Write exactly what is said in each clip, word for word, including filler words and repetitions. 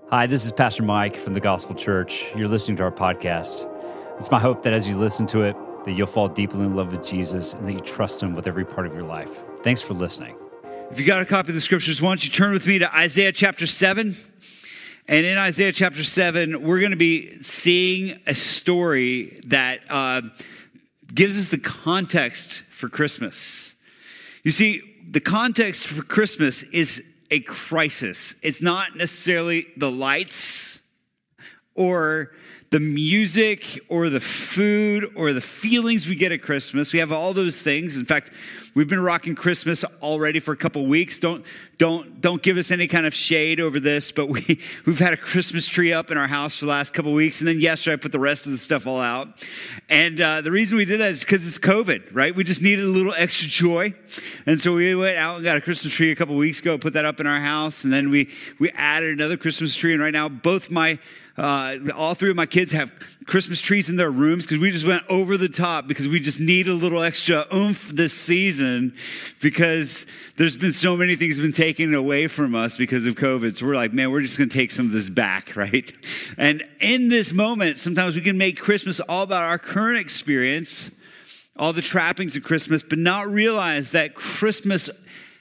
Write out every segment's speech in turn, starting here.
Hi, this is Pastor Mike from the Gospel Church. You're listening to our podcast. It's my hope that as you listen to it, that you'll fall deeply in love with Jesus and that you trust him with every part of your life. Thanks for listening. If you got a copy of the scriptures, why don't you turn with me to Isaiah chapter seven? And in Isaiah chapter seven, we're going to be seeing a story that uh, gives us the context for Christmas. You see, the context for Christmas is a crisis. It's not necessarily the lights or the music or the food or the feelings we get at Christmas. We have all those things. In fact, we've been rocking Christmas already for a couple weeks. Don't don't don't give us any kind of shade over this, but we we've had a Christmas tree up in our house for the last couple weeks, and then yesterday I put the rest of the stuff all out. And uh, the reason we did that is because it's COVID, right? We just needed a little extra joy, and so we went out and got a Christmas tree a couple weeks ago, put that up in our house, and then we we added another Christmas tree. And right now, both my Uh, all three of my kids have Christmas trees in their rooms because we just went over the top because we just need a little extra oomph this season because there's been so many things have been taken away from us because of COVID. So we're like, man, we're just going to take some of this back, right? And in this moment, sometimes we can make Christmas all about our current experience, all the trappings of Christmas, but not realize that Christmas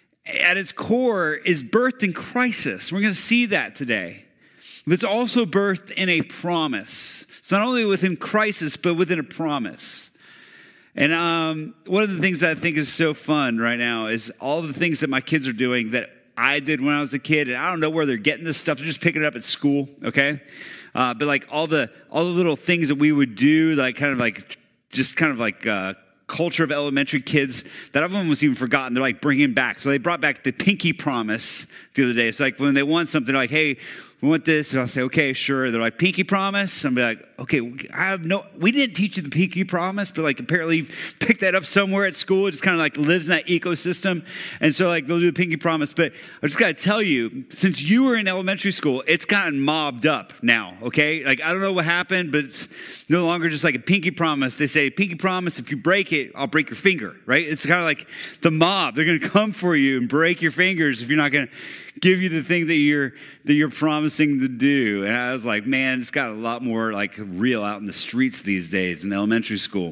at its core is birthed in crisis. We're going to see that today. But it's also birthed in a promise. It's not only within crisis, but within a promise. And um, one of the things that I think is so fun right now is all the things that my kids are doing that I did when I was a kid. And I don't know where they're getting this stuff. They're just picking it up at school, okay? Uh, but like all the all the little things that we would do, like kind of like, just kind of like uh, culture of elementary kids that I've almost even forgotten. They're like bringing back. So they brought back the pinky promise the other day. It's like when they want something, they're like, hey, we want this. And I'll say, okay, sure. They're like, pinky promise? And I'll be like, okay, I have no, we didn't teach you the pinky promise, but like apparently you've picked that up somewhere at school. It just kind of like lives in that ecosystem. And so like they'll do the pinky promise. But I just got to tell you, since you were in elementary school, it's gotten mobbed up now, okay? Like I don't know what happened, but it's no longer just like a pinky promise. They say, pinky promise, if you break it, I'll break your finger, right? It's kind of like the mob. They're going to come for you and break your fingers if you're not going to give you the thing that you're that you're promising to do. And I was like, man, it's got a lot more like real out in the streets these days in elementary school.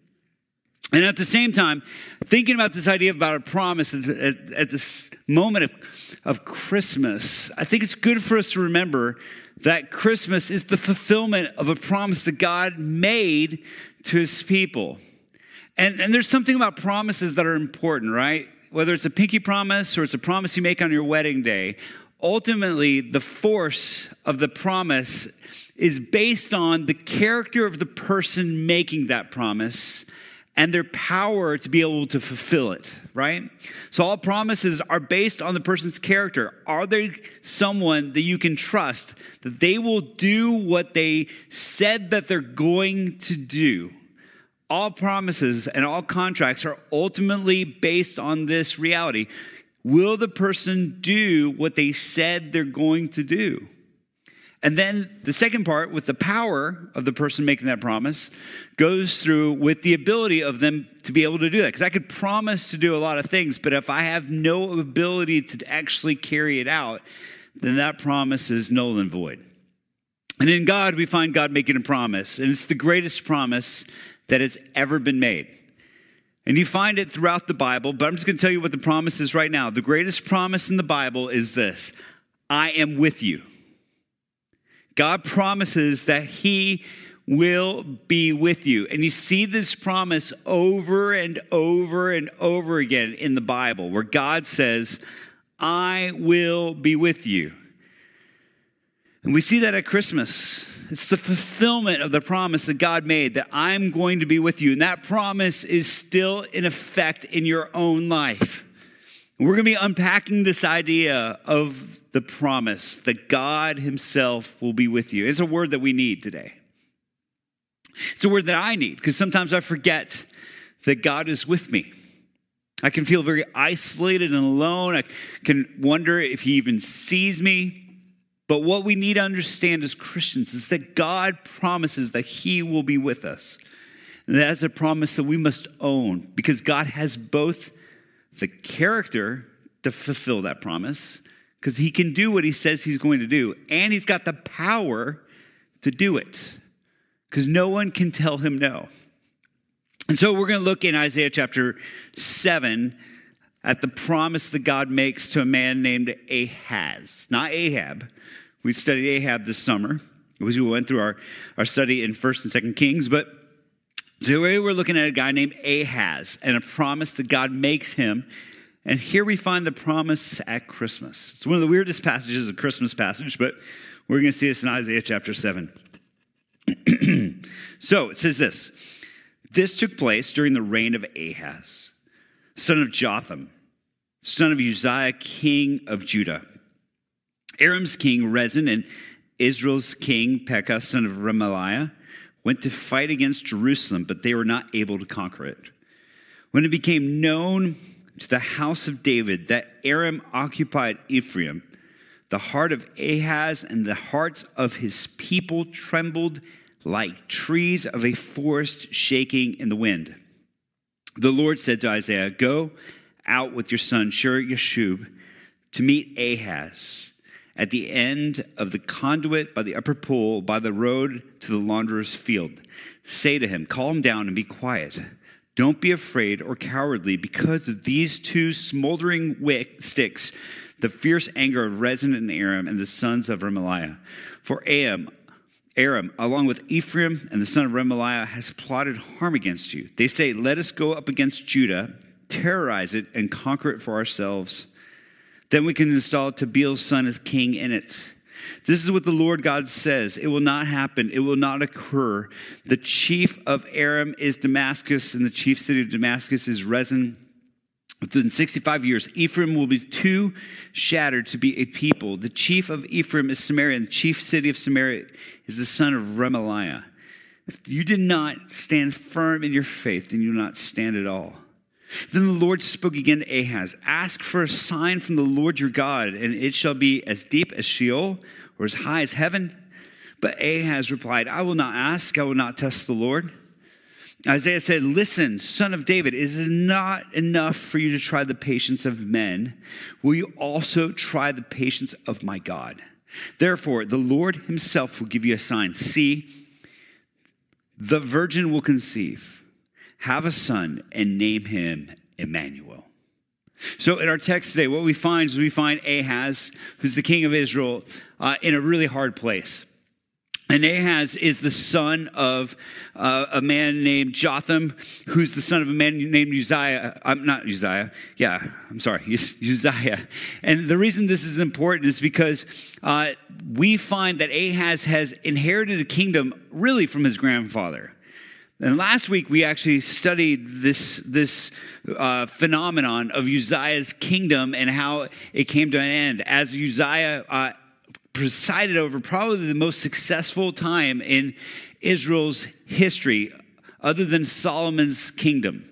And at the same time, thinking about this idea about a promise at, at, at this moment of, of Christmas, I think it's good for us to remember that Christmas is the fulfillment of a promise that God made to his people. And, and there's something about promises that are important, right? Whether it's a pinky promise or it's a promise you make on your wedding day, ultimately the force of the promise is based on the character of the person making that promise and their power to be able to fulfill it, right? So all promises are based on the person's character. Are they someone that you can trust, that they will do what they said that they're going to do? All promises and all contracts are ultimately based on this reality. Will the person do what they said they're going to do? And then the second part, with the power of the person making that promise, goes through with the ability of them to be able to do that. Because I could promise to do a lot of things, but if I have no ability to actually carry it out, then that promise is null and void. And in God, we find God making a promise. And it's the greatest promise that has ever been made. And you find it throughout the Bible, but I'm just going to tell you what the promise is right now. The greatest promise in the Bible is this: I am with you. God promises that he will be with you. And you see this promise over and over and over again in the Bible, where God says, I will be with you. And we see that at Christmas. It's the fulfillment of the promise that God made, that I'm going to be with you. And that promise is still in effect in your own life. And we're going to be unpacking this idea of the promise that God himself will be with you. It's a word that we need today. It's a word that I need, because sometimes I forget that God is with me. I can feel very isolated and alone. I can wonder if he even sees me. But what we need to understand as Christians is that God promises that he will be with us. And that's a promise that we must own, because God has both the character to fulfill that promise. because he can do what he says he's going to do. And he's got the power to do it because no one can tell him no. And so we're going to look in Isaiah chapter seven at the promise that God makes to a man named Ahaz, not Ahab. We studied Ahab this summer as we went through our, our study in First and Second Kings. But today we're looking at a guy named Ahaz and a promise that God makes him. And here we find the promise at Christmas. It's one of the weirdest passages, a Christmas passage, but we're going to see this in Isaiah chapter seven. So it says this. This took place during the reign of Ahaz, son of Jotham, son of Uzziah, king of Judah. Aram's king Rezin and Israel's king Pekah, son of Remaliah, went to fight against Jerusalem, but they were not able to conquer it. When it became known to the house of David that Aram occupied Ephraim, the heart of Ahaz and the hearts of his people trembled like trees of a forest shaking in the wind. The Lord said to Isaiah, "Go out with your son Shear-Yashub to meet Ahaz at the end of the conduit by the upper pool by the road to the launderer's field. Say to him, calm down and be quiet. Don't be afraid or cowardly because of these two smoldering wick sticks, the fierce anger of Rezin and Aram and the sons of Remaliah. For Aram, Aram, along with Ephraim and the son of Remaliah, has plotted harm against you. They say, let us go up against Judah, terrorize it, and conquer it for ourselves. Then we can install Tabaal's son as king in it. This is what the Lord God says. It will not happen. It will not occur. The chief of Aram is Damascus, and the chief city of Damascus is Rezin. Within sixty-five years, Ephraim will be too shattered to be a people. The chief of Ephraim is Samaria, and the chief city of Samaria is the son of Remaliah. If you did not stand firm in your faith, then you will not stand at all. Then the Lord spoke again to Ahaz, ask for a sign from the Lord your God, and it shall be as deep as Sheol or as high as heaven. But Ahaz replied, I will not ask, I will not test the Lord. Isaiah said, listen, son of David, is it not enough for you to try the patience of men? Will you also try the patience of my God? Therefore, the Lord himself will give you a sign. See, the virgin will conceive, have a son, and name him Emmanuel. So in our text today, what we find is we find Ahaz, who's the king of Israel, uh, in a really hard place. And Ahaz is the son of uh, a man named Jotham, who's the son of a man named Uzziah. I'm not Uzziah. Yeah, I'm sorry, Uzziah. And the reason this is important is because uh, we find that Ahaz has inherited a kingdom really from his grandfather. And last week we actually studied this this uh, phenomenon of Uzziah's kingdom and how it came to an end as Uzziah uh, presided over probably the most successful time in Israel's history, other than Solomon's kingdom.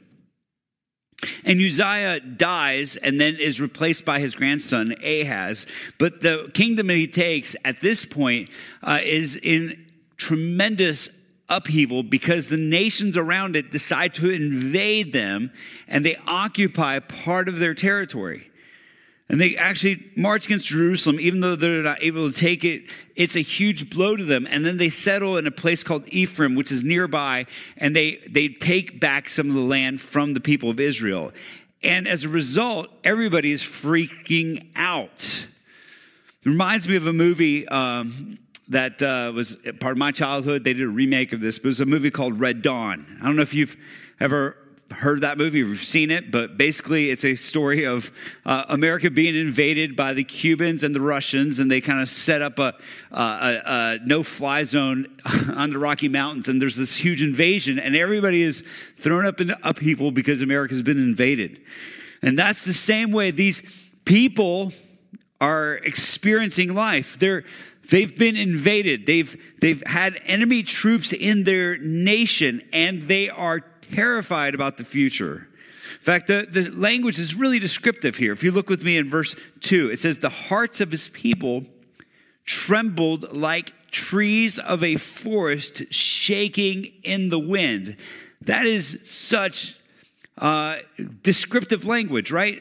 And Uzziah dies and then is replaced by his grandson Ahaz. But the kingdom that he takes at this point uh, is in tremendous upheaval because the nations around it decide to invade them and they occupy part of their territory. And they actually march against Jerusalem, even though they're not able to take it. It's a huge blow to them. And then they settle in a place called Ephraim, which is nearby, and they, they take back some of the land from the people of Israel. And as a result, everybody is freaking out. It reminds me of a movie um, that uh, was part of my childhood. They did a remake of this, but it was a movie called Red Dawn. I don't know if you've ever heard that movie or seen it, but basically it's a story of uh, America being invaded by the Cubans and the Russians, and they kind of set up a, a, a, a no-fly zone on the Rocky Mountains, and there's this huge invasion, and everybody is thrown up in upheaval because America's been invaded. And that's the same way these people are experiencing life. They're They've been invaded. They've, they've had enemy troops in their nation, and they are terrified about the future. In fact, the, the language is really descriptive here. If you look with me in verse two, it says, the hearts of his people trembled like trees of a forest shaking in the wind. That is such uh, descriptive language, right? It's like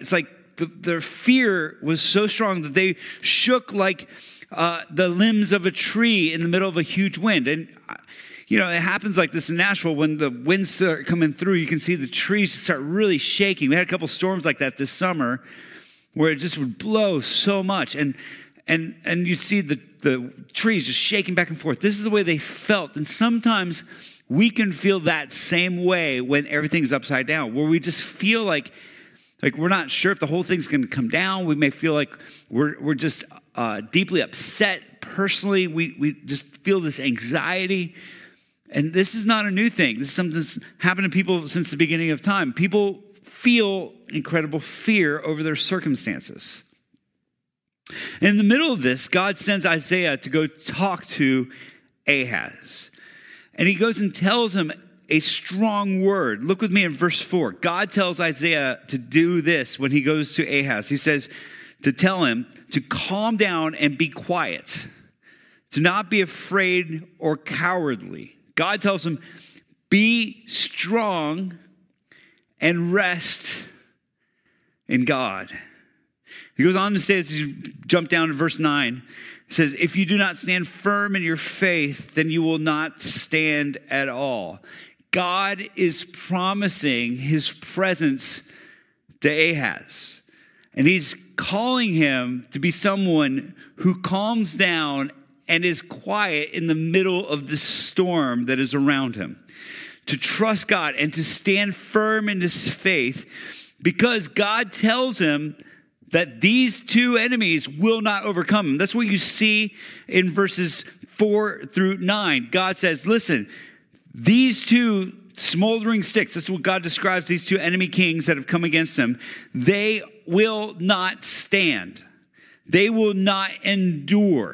the, their fear was so strong that they shook like uh, the limbs of a tree in the middle of a huge wind. And, you know, it happens like this in Nashville. When the winds start coming through, you can see the trees start really shaking. We had a couple storms like that this summer where it just would blow so much. And and and you see the, the trees just shaking back and forth. This is the way they felt. And sometimes we can feel that same way when everything's upside down, where we just feel like, like we're not sure if the whole thing's going to come down. We may feel like we're we're just uh, deeply upset personally. We we just feel this anxiety. And this is not a new thing. This is something that's happened to people since the beginning of time. People feel incredible fear over their circumstances. In the middle of this, God sends Isaiah to go talk to Ahaz. And he goes and tells him a strong word. Look with me in verse four. God tells Isaiah to do this when he goes to Ahaz. He says to tell him to calm down and be quiet, to not be afraid or cowardly. God tells him, be strong and rest in God. He goes on to say, as you jump down to verse nine, he says, if you do not stand firm in your faith, then you will not stand at all. God is promising his presence to Ahaz. And he's calling him to be someone who calms down and is quiet in the middle of the storm that is around him. To trust God and to stand firm in his faith, because God tells him that these two enemies will not overcome him. That's what you see in verses four through nine. God says, listen, these two smoldering sticks, that's what God describes these two enemy kings that have come against him, they will not stand. They will not endure.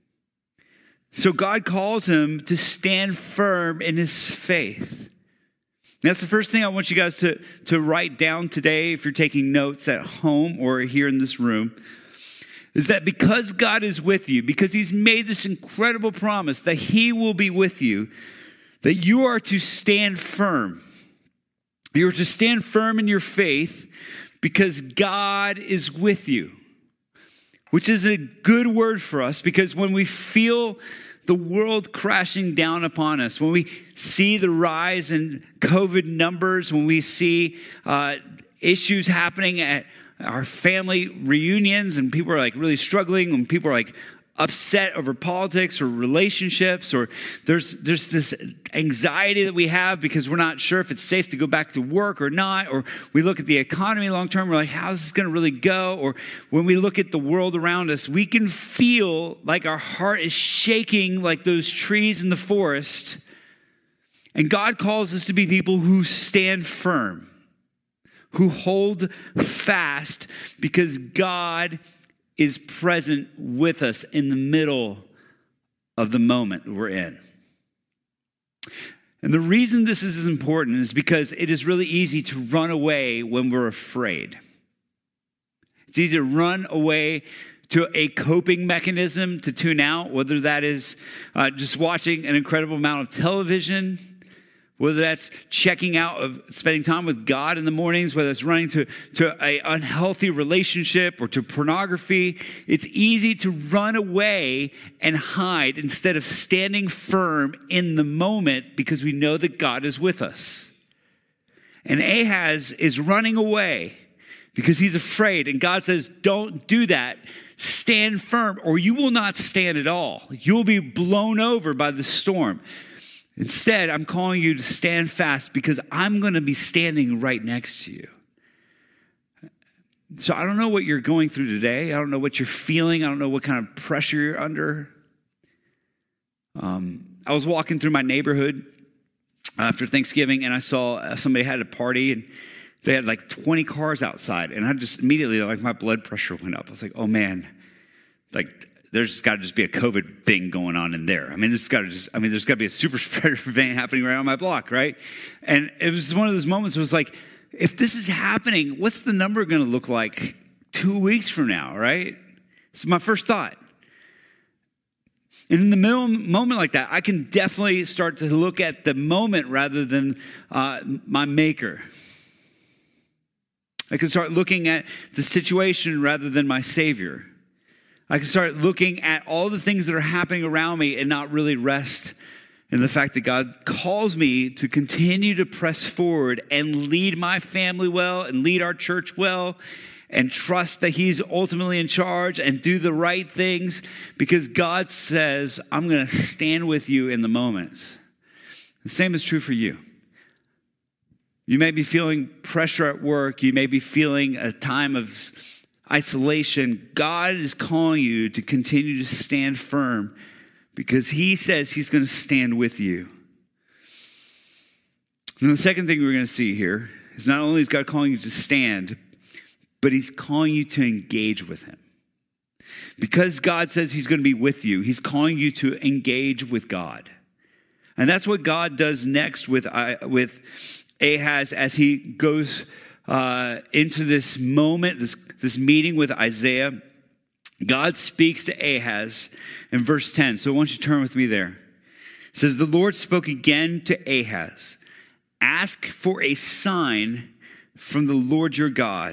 So God calls him to stand firm in his faith. That's the first thing I want you guys to, to write down today if you're taking notes at home or here in this room, is that because God is with you, because he's made this incredible promise that he will be with you, that you are to stand firm. You are to stand firm in your faith because God is with you. Which is a good word for us, because when we feel the world crashing down upon us, when we see the rise in COVID numbers, when we see uh, issues happening at our family reunions and people are like really struggling, when people are like upset over politics or relationships, or there's there's this anxiety that we have because we're not sure if it's safe to go back to work or not, or we look at the economy long term, we're like, how's this going to really go? Or when we look at the world around us, we can feel like our heart is shaking like those trees in the forest. And God calls us to be people who stand firm, who hold fast, because God is present with us in the middle of the moment we're in. And the reason this is important is because it is really easy to run away when we're afraid. It's easy to run away to a coping mechanism to tune out, whether that is uh, just watching an incredible amount of television, whether that's checking out of spending time with God in the mornings, whether it's running to, to an unhealthy relationship or to pornography. It's easy to run away and hide instead of standing firm in the moment because we know that God is with us. And Ahaz is running away because he's afraid. And God says, don't do that. Stand firm or you will not stand at all. You'll be blown over by the storm. Instead, I'm calling you to stand fast because I'm going to be standing right next to you. So I don't know what you're going through today. I don't know what you're feeling. I don't know what kind of pressure you're under. Um, I was walking through my neighborhood after Thanksgiving, and I saw somebody had a party, and they had like twenty cars outside. And I just immediately, like, my blood pressure went up. I was like, oh, man, like, there's got to just be a COVID thing going on in there. I mean, there's got to just, I mean, there's got to be a super spreader event happening right on my block, right? And it was one of those moments where it was like, if this is happening, what's the number going to look like two weeks from now, right? It's my first thought. And in the middle moment like that, I can definitely start to look at the moment rather than uh, my maker. I can start looking at the situation rather than my Savior. I can start looking at all the things that are happening around me and not really rest in the fact that God calls me to continue to press forward and lead my family well and lead our church well and trust that he's ultimately in charge and do the right things because God says, I'm going to stand with you in the moments. The same is true for you. You may be feeling pressure at work. You may be feeling a time of isolation. God is calling you to continue to stand firm because he says he's going to stand with you. And the second thing we're going to see here is not only is God calling you to stand, but he's calling you to engage with him. Because God says he's going to be with you, he's calling you to engage with God. And that's what God does next with, uh, with Ahaz as he goes uh, into this moment, this, this meeting with Isaiah. God speaks to Ahaz in verse ten. So I want you to turn with me there. It says, the Lord spoke again to Ahaz. Ask for a sign from the Lord your God.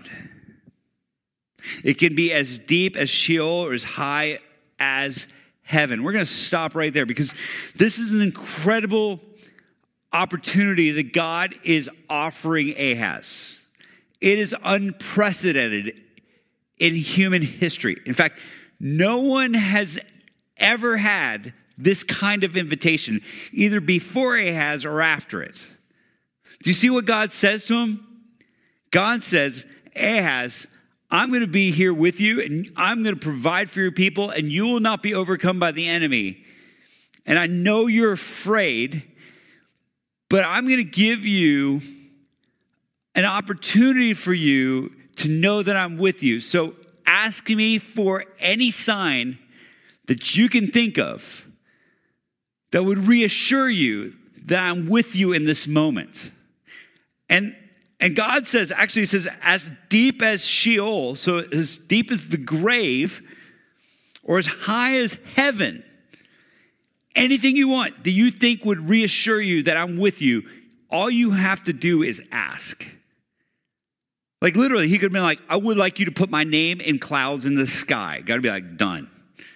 It can be as deep as Sheol or as high as heaven. We're going to stop right there because this is an incredible opportunity that God is offering Ahaz. It is unprecedented in human history. In fact, no one has ever had this kind of invitation, either before Ahaz or after it. Do you see what God says to him? God says, Ahaz, I'm going to be here with you, and I'm going to provide for your people, and you will not be overcome by the enemy. And I know you're afraid, but I'm going to give you an opportunity for you to know that I'm with you. So ask me for any sign that you can think of that would reassure you that I'm with you in this moment. And And God says, actually he says, as deep as Sheol, so as deep as the grave, or as high as heaven, anything you want that you think would reassure you that I'm with you, all you have to do is ask. Like literally, he could have been like, I would like you to put my name in clouds in the sky. God would be like, done.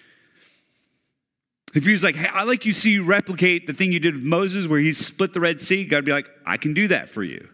If he was like, hey, I'd like you to see you replicate the thing you did with Moses where he split the Red Sea, God would be like, I can do that for you.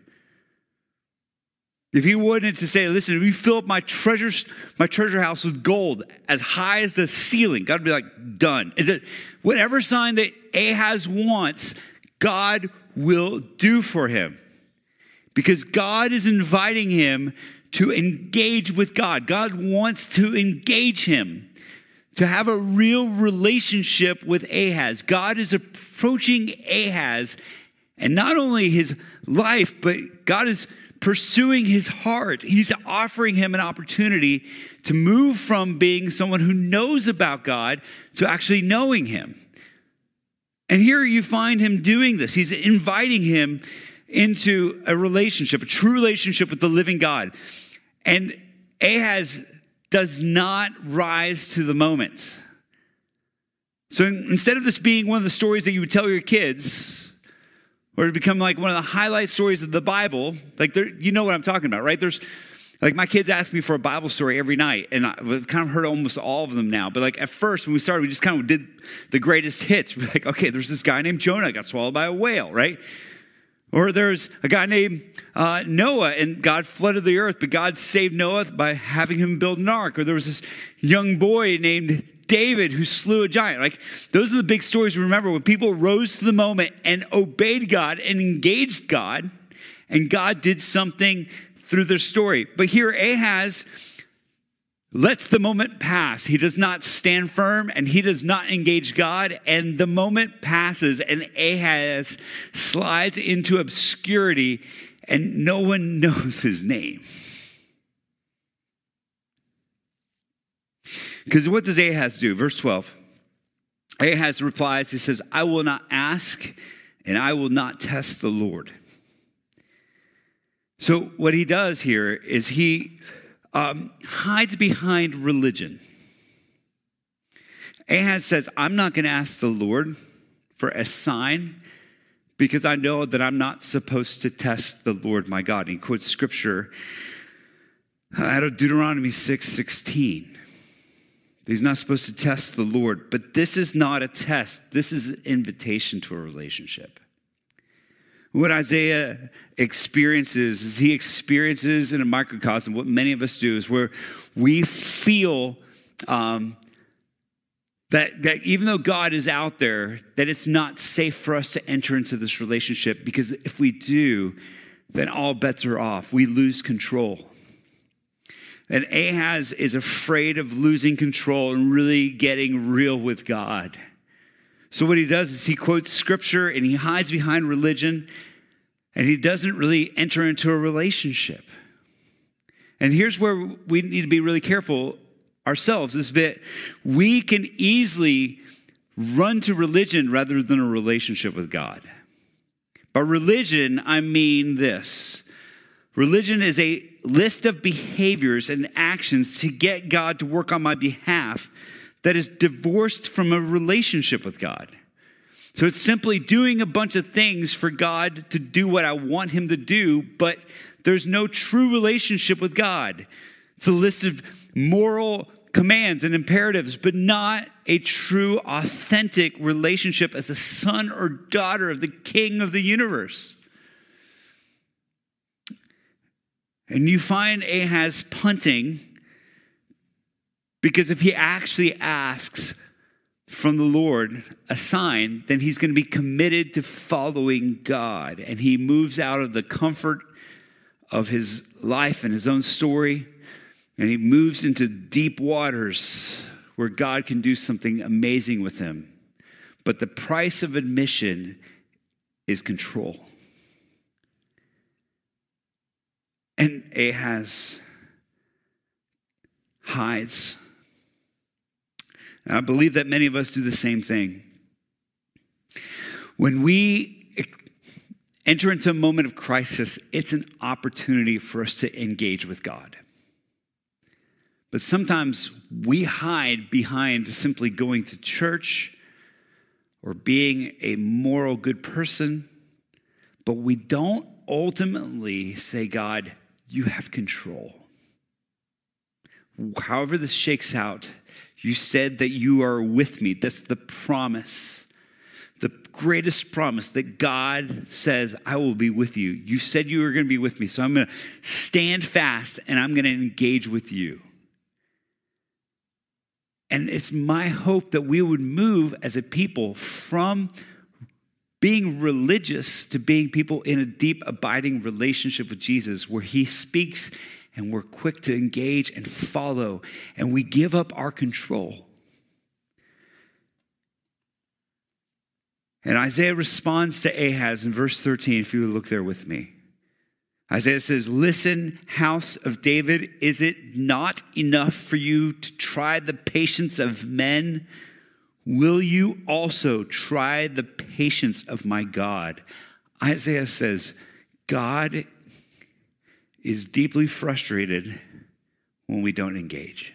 If he wanted to say, listen, if you fill up my treasures, my treasure house with gold as high as the ceiling, God would be like, done. Whatever sign that Ahaz wants, God will do for him. Because God is inviting him to engage with God. God wants to engage him, to have a real relationship with Ahaz. God is approaching Ahaz, and not only his life, but God is pursuing his heart. He's offering him an opportunity to move from being someone who knows about God to actually knowing him. And here you find him doing this. He's inviting him into a relationship, a true relationship with the living God. And Ahaz does not rise to the moment. So instead of this being one of the stories that you would tell your kids, or to become like one of the highlight stories of the Bible, like there, you know what I'm talking about, right? There's like my kids ask me for a Bible story every night, and I've kind of heard almost all of them now. But like at first when we started, we just kind of did the greatest hits. We're like, okay, there's this guy named Jonah got swallowed by a whale, right? Or there's a guy named uh, Noah, and God flooded the earth, but God saved Noah by having him build an ark. Or there was this young boy named David who slew a giant. Like those are the big stories we remember when people rose to the moment and obeyed God and engaged God, and God did something through their story. But here Ahaz lets the moment pass. He does not stand firm, and he does not engage God, and the moment passes, and Ahaz slides into obscurity, and no one knows his name. Because what does Ahaz do? Verse twelve. Ahaz replies, he says, I will not ask, and I will not test the Lord. So what he does here is he um, hides behind religion. Ahaz says, I'm not going to ask the Lord for a sign because I know that I'm not supposed to test the Lord my God. And he quotes scripture Out of Deuteronomy six sixteen. He's not supposed to test the Lord, but this is not a test. This is an invitation to a relationship. What Isaiah experiences is he experiences in a microcosm what many of us do, is where we feel um, that, that even though God is out there, that it's not safe for us to enter into this relationship, because if we do, then all bets are off. We lose control. And Ahaz is afraid of losing control and really getting real with God. So what he does is he quotes scripture and he hides behind religion, and he doesn't really enter into a relationship. And here's where we need to be really careful ourselves, this bit. We can easily run to religion rather than a relationship with God. By religion, I mean this. Religion is a list of behaviors and actions to get God to work on my behalf that is divorced from a relationship with God. So it's simply doing a bunch of things for God to do what I want him to do, but there's no true relationship with God. It's a list of moral commands and imperatives, but not a true, authentic relationship as a son or daughter of the King of the universe. And you find Ahaz punting because if he actually asks from the Lord a sign, then he's going to be committed to following God. And he moves out of the comfort of his life and his own story, and he moves into deep waters where God can do something amazing with him. But the price of admission is control. And Ahaz hides. And I believe that many of us do the same thing. When we enter into a moment of crisis, it's an opportunity for us to engage with God. But sometimes we hide behind simply going to church or being a moral good person, but we don't ultimately say, God, you have control. However this shakes out, you said that you are with me. That's the promise. The greatest promise that God says, I will be with you. You said you were going to be with me, so I'm going to stand fast and I'm going to engage with you. And it's my hope that we would move as a people from being religious to being people in a deep, abiding relationship with Jesus, where he speaks and we're quick to engage and follow, and we give up our control. And Isaiah responds to Ahaz in verse thirteen, if you would look there with me. Isaiah says, listen, house of David, is it not enough for you to try the patience of men? Will you also try the patience of my God? Isaiah says, God is deeply frustrated when we don't engage.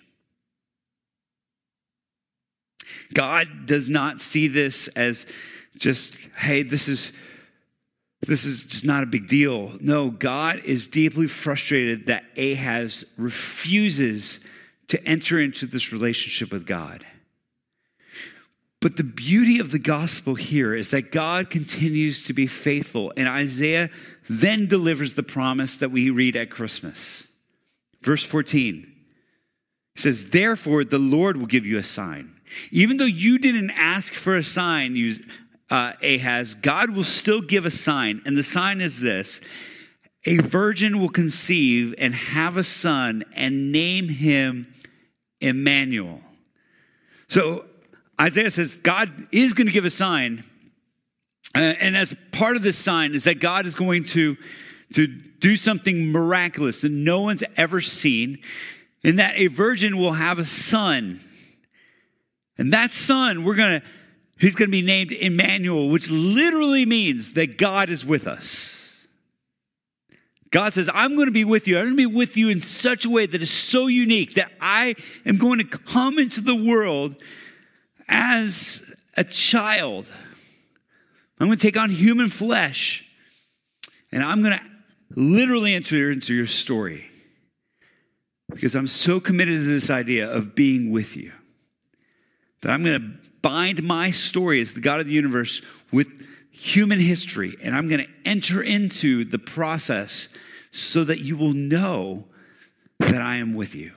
God does not see this as just, hey, this is This is just not a big deal. No, God is deeply frustrated that Ahaz refuses to enter into this relationship with God. But the beauty of the gospel here is that God continues to be faithful. And Isaiah then delivers the promise that we read at Christmas. Verse fourteen, he says, therefore the Lord will give you a sign. Even though you didn't ask for a sign, you Uh, Ahaz, God will still give a sign, and the sign is this: a virgin will conceive and have a son and name him Emmanuel. So Isaiah says God is going to give a sign, uh, and as part of this sign is that God is going to, to do something miraculous that no one's ever seen, and that a virgin will have a son. And that son, we're going to He's going to be named Emmanuel, which literally means that God is with us. God says, I'm going to be with you. I'm going to be with you in such a way that is so unique that I am going to come into the world as a child. I'm going to take on human flesh, and I'm going to literally enter into your story. Because I'm so committed to this idea of being with you that I'm going to bind my story as the God of the universe with human history, and I'm going to enter into the process so that you will know that I am with you.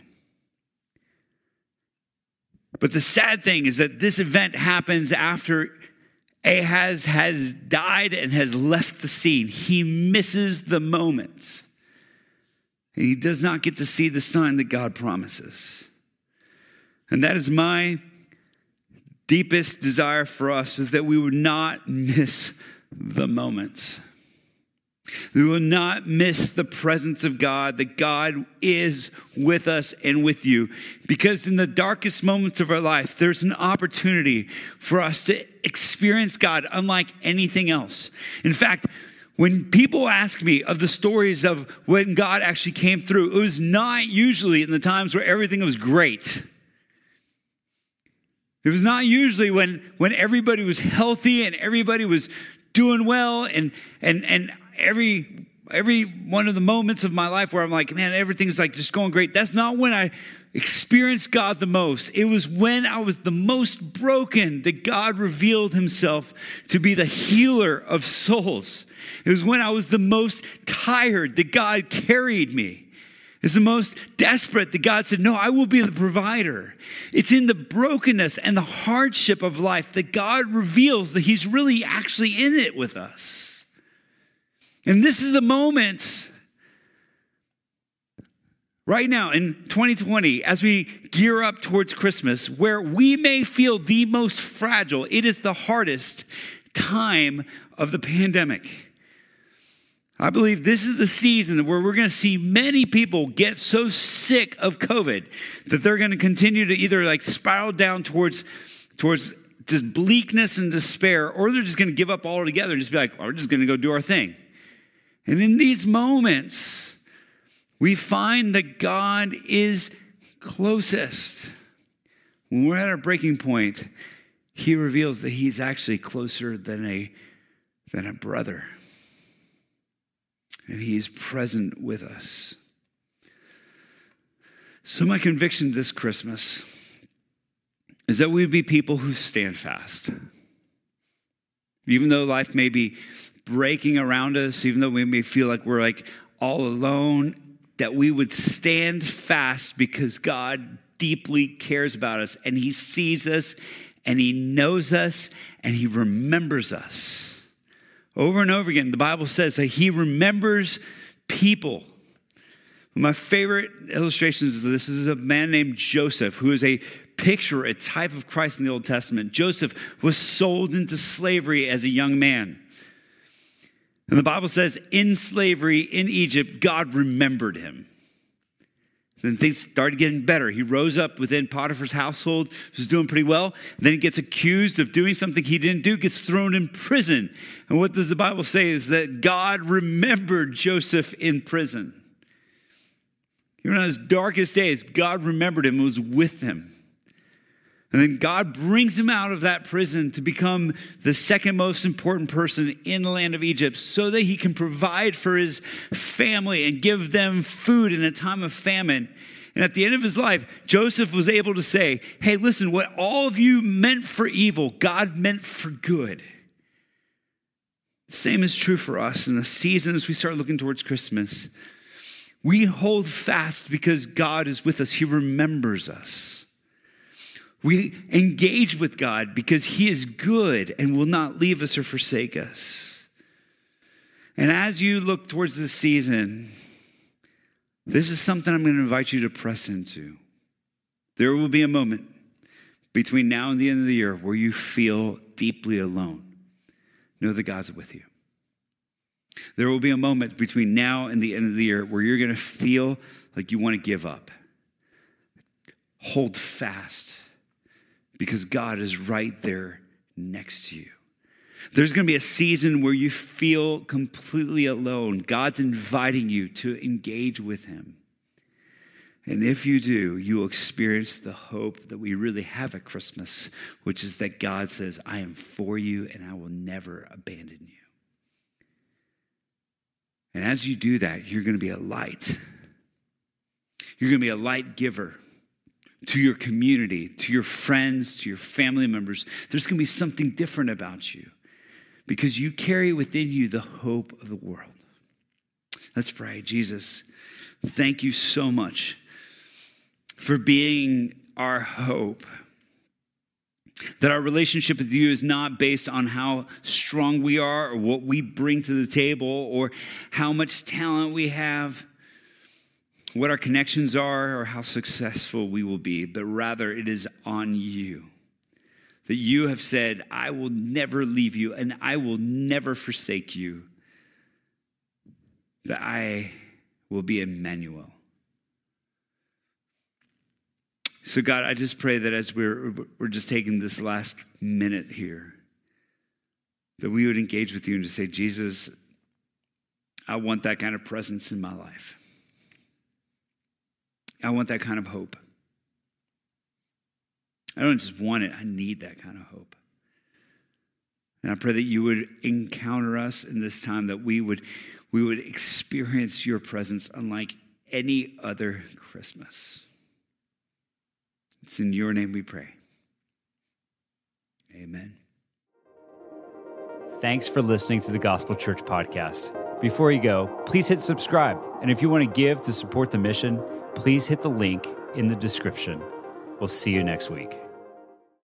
But the sad thing is that this event happens after Ahaz has died and has left the scene. He misses the moment. And he does not get to see the sign that God promises. And that is my deepest desire for us, is that we would not miss the moment. We will not miss the presence of God, that God is with us and with you. Because in the darkest moments of our life, there's an opportunity for us to experience God unlike anything else. In fact, when people ask me of the stories of when God actually came through, it was not usually in the times where everything was great. It was not usually when, when everybody was healthy and everybody was doing well, and and and every every one of the moments of my life where I'm like, man, everything's like just going great. That's not when I experienced God the most. It was when I was the most broken that God revealed himself to be the healer of souls. It was when I was the most tired that God carried me. It's the most desperate that God said, no, I will be the provider. It's in the brokenness and the hardship of life that God reveals that he's really actually in it with us. And this is the moment right now in twenty twenty, as we gear up towards Christmas, where we may feel the most fragile. It is the hardest time of the pandemic. I believe this is the season where we're going to see many people get so sick of COVID that they're going to continue to either like spiral down towards, towards just bleakness and despair, or they're just going to give up altogether and just be like, oh, we're just going to go do our thing. And in these moments, we find that God is closest. When we're at our breaking point, he reveals that he's actually closer than a, than a brother. And he is present with us. So my conviction this Christmas is that we would be people who stand fast. Even though life may be breaking around us, even though we may feel like we're like all alone, that we would stand fast because God deeply cares about us, and he sees us, and he knows us, and he remembers us. Over and over again, the Bible says that he remembers people. My favorite illustrations of this is a man named Joseph, who is a picture, a type of Christ in the Old Testament. Joseph was sold into slavery as a young man. And the Bible says in slavery in Egypt, God remembered him. Then things started getting better. He rose up within Potiphar's household, was doing pretty well. Then he gets accused of doing something he didn't do, gets thrown in prison. And what does the Bible say is that God remembered Joseph in prison. Even on his darkest days, God remembered him and was with him. And then God brings him out of that prison to become the second most important person in the land of Egypt so that he can provide for his family and give them food in a time of famine. And at the end of his life, Joseph was able to say, hey, listen, what all of you meant for evil, God meant for good. The same is true for us in the season as we start looking towards Christmas. We hold fast because God is with us. He remembers us. We engage with God because he is good and will not leave us or forsake us. And as you look towards this season, this is something I'm going to invite you to press into. There will be a moment between now and the end of the year where you feel deeply alone. Know that God's with you. There will be a moment between now and the end of the year where you're going to feel like you want to give up. Hold fast. Because God is right there next to you. There's going to be a season where you feel completely alone. God's inviting you to engage with him. And if you do, you will experience the hope that we really have at Christmas, which is that God says, I am for you and I will never abandon you. And as you do that, you're going to be a light. You're going to be a light giver to your community, to your friends, to your family members. There's going to be something different about you because you carry within you the hope of the world. Let's pray. Jesus, thank you so much for being our hope. That our relationship with you is not based on how strong we are or what we bring to the table or how much talent we have, what our connections are, or how successful we will be, but rather it is on you. That you have said, I will never leave you and I will never forsake you. That I will be Emmanuel. So God, I just pray that as we're we're just taking this last minute here, that we would engage with you and to say, Jesus, I want that kind of presence in my life. I want that kind of hope. I don't just want it, I need that kind of hope. And I pray that you would encounter us in this time, that we would, we would experience your presence unlike any other Christmas. It's in your name we pray. Amen. Thanks for listening to the Gospel Church podcast. Before you go, please hit subscribe. And if you want to give to support the mission, please hit the link in the description. We'll see you next week.